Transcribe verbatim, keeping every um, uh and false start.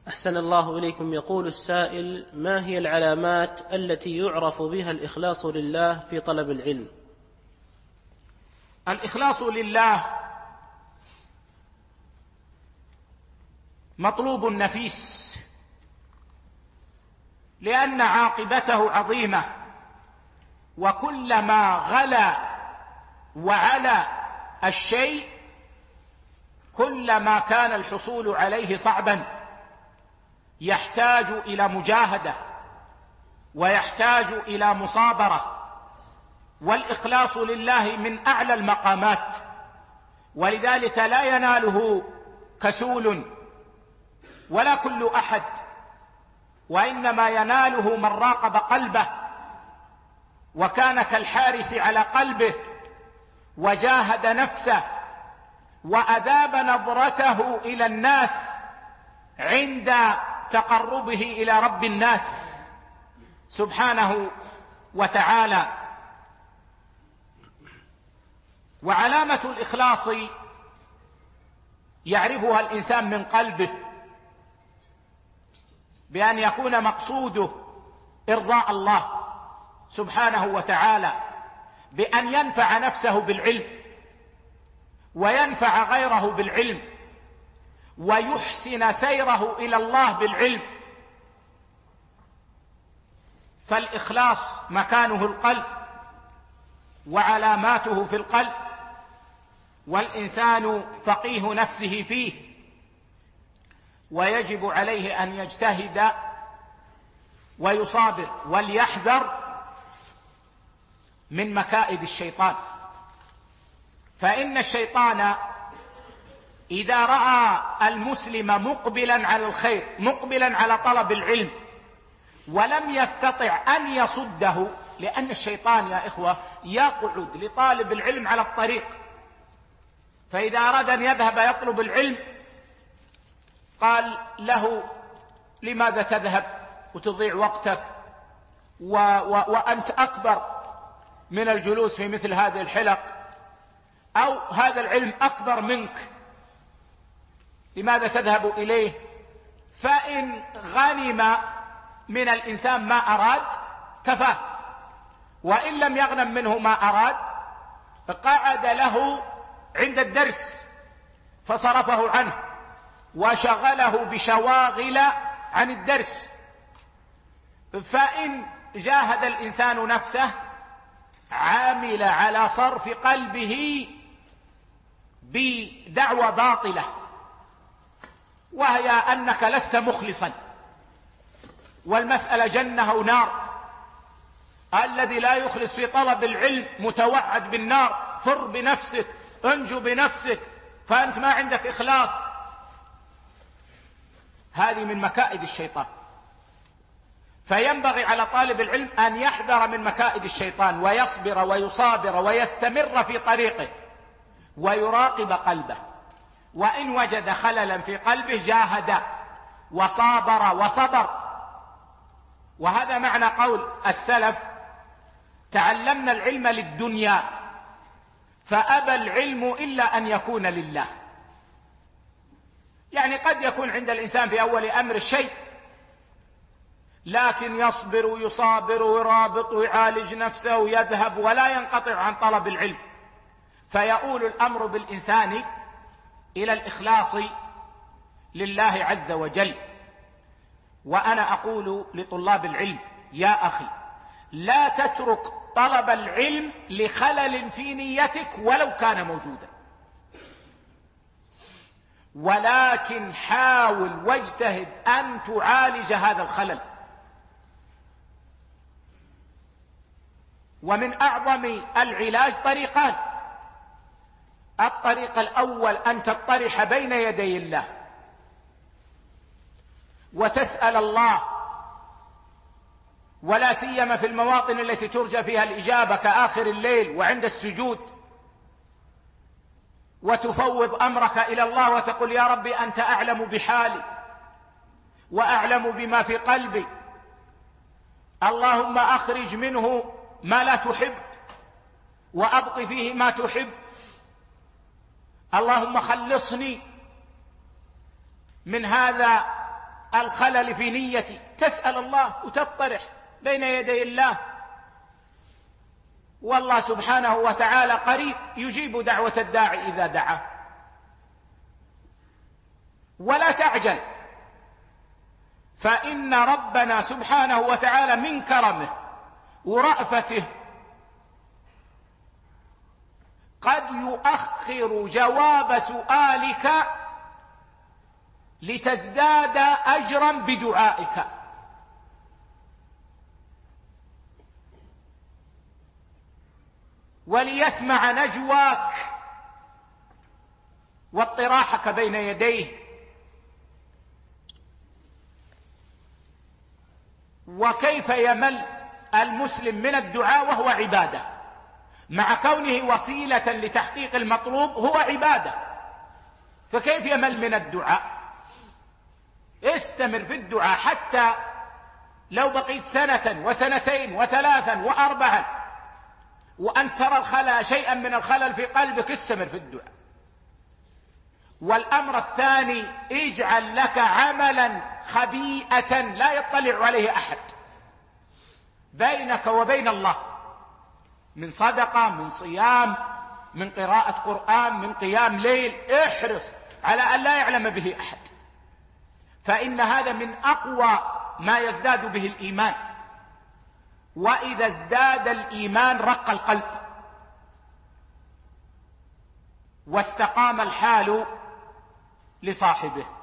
أحسن الله إليكم. يقول السائل: ما هي العلامات التي يعرف بها الإخلاص لله في طلب العلم؟ الإخلاص لله مطلوب نفيس، لأن عاقبته عظيمة، وكلما غلا وعلى الشيء كلما كان الحصول عليه صعبا، يحتاج إلى مجاهدة ويحتاج إلى مصابرة. والإخلاص لله من أعلى المقامات، ولذلك لا يناله كسول ولا كل أحد، وإنما يناله من راقب قلبه وكان كالحارس على قلبه وجاهد نفسه وأذاب نظرته إلى الناس عند تقربه إلى رب الناس سبحانه وتعالى. وعلامة الإخلاص يعرفها الإنسان من قلبه، بأن يكون مقصوده إرضاء الله سبحانه وتعالى، بأن ينفع نفسه بالعلم وينفع غيره بالعلم ويحسن سيره إلى الله بالعلم. فالإخلاص مكانه القلب وعلاماته في القلب، والإنسان فقيه نفسه فيه، ويجب عليه أن يجتهد ويصابر وليحذر من مكائد الشيطان. فإن الشيطان إذا رأى المسلم مقبلا على الخير، مقبلا على طلب العلم، ولم يستطع أن يصده، لأن الشيطان يا إخوة يقعد لطالب العلم على الطريق، فإذا أراد أن يذهب يطلب العلم قال له: لماذا تذهب وتضيع وقتك و و وأنت أكبر من الجلوس في مثل هذه الحلق، أو هذا العلم أكبر منك، لماذا تذهب إليه؟ فإن غنم من الإنسان ما أراد كفاه، وإن لم يغنم منه ما أراد قعد له عند الدرس فصرفه عنه وشغله بشواغل عن الدرس. فإن جاهد الإنسان نفسه عامل على صرف قلبه بدعوى باطلة، وهي أنك لست مخلصا، والمسألة جنة ونار. الذي لا يخلص في طلب العلم متوعد بالنار. فر بنفسك، انجو بنفسك، فأنت ما عندك إخلاص. هذه من مكائد الشيطان. فينبغي على طالب العلم أن يحذر من مكائد الشيطان، ويصبر ويصابر ويستمر في طريقه ويراقب قلبه، وإن وجد خللا في قلبه جاهد وصابر وصبر. وهذا معنى قول السلف: تعلمنا العلم للدنيا فأبى العلم إلا أن يكون لله. يعني قد يكون عند الإنسان في أول أمر الشيء، لكن يصبر ويصابر ويرابط ويعالج نفسه ويذهب ولا ينقطع عن طلب العلم، فيؤول الأمر بالإنسان إلى الإخلاص لله عز وجل. وأنا أقول لطلاب العلم: يا أخي، لا تترك طلب العلم لخلل في نيتك ولو كان موجودا، ولكن حاول واجتهد أن تعالج هذا الخلل. ومن أعظم العلاج طريقان: الطريق الأول أن تطرح بين يدي الله وتسأل الله، ولا سيما في المواطن التي ترجى فيها الإجابة كآخر الليل وعند السجود، وتفوض أمرك إلى الله وتقول: يا ربي أنت أعلم بحالي وأعلم بما في قلبي، اللهم أخرج منه ما لا تحب وأبق فيه ما تحب، اللهم خلصني من هذا الخلل في نيتي، تسأل الله وتطرح بين يدي الله، والله سبحانه وتعالى قريب يجيب دعوة الداعي إذا دعاه. ولا تعجل، فإن ربنا سبحانه وتعالى من كرمه ورأفته قد يؤخر جواب سؤالك لتزداد أجرا بدعائك. وليسمع نجواك واطراحك بين يديه. وكيف يمل المسلم من الدعاء وهو عبادة، مع كونه وسيلة لتحقيق المطلوب هو عبادة، فكيف يمل من الدعاء؟ استمر في الدعاء حتى لو بقيت سنة وسنتين وثلاثا وأربعا وأن ترى الخلل شيئا من الخلل في قلبك، استمر في الدعاء. والأمر الثاني، اجعل لك عملا خبيئة لا يطلع عليه أحد بينك وبين الله، من صدقة، من صيام، من قراءة قرآن، من قيام ليل، احرص على أن لا يعلم به أحد، فإن هذا من أقوى ما يزداد به الإيمان. وإذا ازداد الإيمان رق القلب واستقام الحال لصاحبه.